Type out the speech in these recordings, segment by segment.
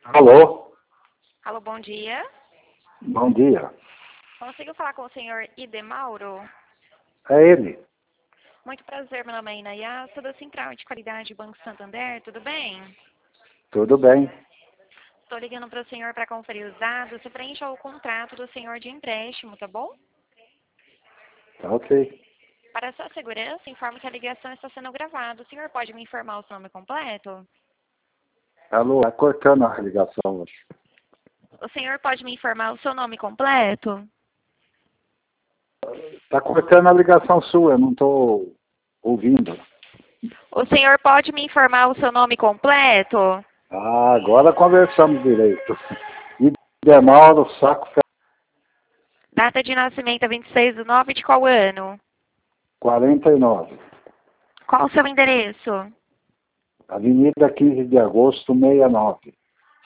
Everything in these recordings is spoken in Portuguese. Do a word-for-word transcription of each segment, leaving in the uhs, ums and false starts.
Alô? Alô, bom dia. Bom dia. Consigo falar com o senhor Idemauro? É ele. Muito prazer, meu nome é Inayá, sou da Central de Qualidade Banco Santander, tudo bem? Tudo bem. Estou ligando para o senhor para conferir os dados referente ao contrato do senhor de empréstimo, tá bom? Tá ok. Para sua segurança, informo que a ligação está sendo gravada. O senhor pode me informar o seu nome completo? Alô? Tá cortando a ligação hoje. O senhor pode me informar o seu nome completo? Tá cortando a ligação sua, eu não estou ouvindo. O senhor pode me informar o seu nome completo? Ah, agora conversamos direito. Idemauro Saco Data de nascimento é vinte e seis de nove de qual ano? quarenta e nove. Qual o seu endereço? Avenida quinze de agosto, sessenta e nove.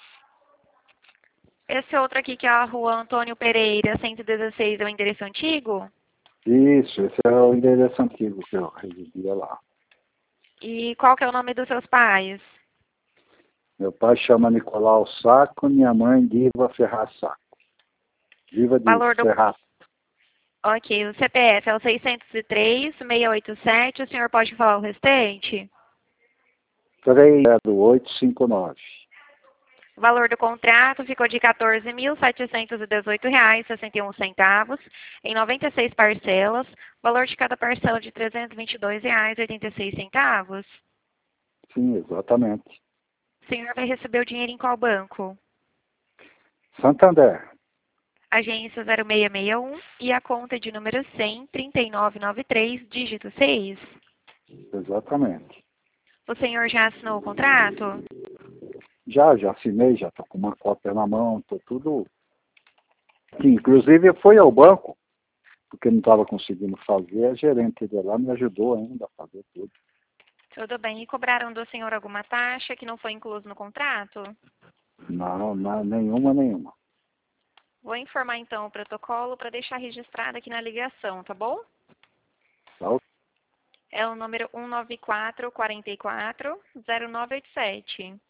Esse outro aqui, que é a rua Antônio Pereira, cento e dezesseis, é o endereço antigo? Isso, esse é o endereço antigo que eu residia lá. E qual que é o nome dos seus pais? Meu pai chama Nicolau Saco, minha mãe Diva Ferraz Saco. Diva de Valor do... Ferraz. Ok, o C P F é o seiscentos e três, seiscentos e oitenta e sete, o senhor pode falar o restante? três zero oito cinco nove. O valor do contrato ficou de quatorze mil setecentos e dezoito reais e sessenta e um centavos, em noventa e seis parcelas, valor de cada parcela de trezentos e vinte e dois reais e oitenta e seis centavos. Sim, exatamente. O senhor vai receber o dinheiro em qual banco? Santander. Agência zero seis seis um e a conta de número cem, trinta e nove noventa e três, dígito seis. Exatamente. O senhor já assinou o contrato? Já, já assinei, já estou com uma cópia na mão, estou tudo. Sim, inclusive eu fui ao banco, porque não estava conseguindo fazer, a gerente de lá me ajudou ainda a fazer tudo. Tudo bem. E cobraram do senhor alguma taxa que não foi incluso no contrato? Não, não, nenhuma, nenhuma. Vou informar então o protocolo para deixar registrado aqui na ligação, tá bom? Tá ok. É o número um nove quatro, quatro quatro, zero nove oito sete. Muito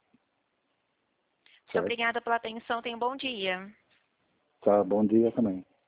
Certo. obrigada pela atenção, tenha um bom dia. Tá, bom dia também.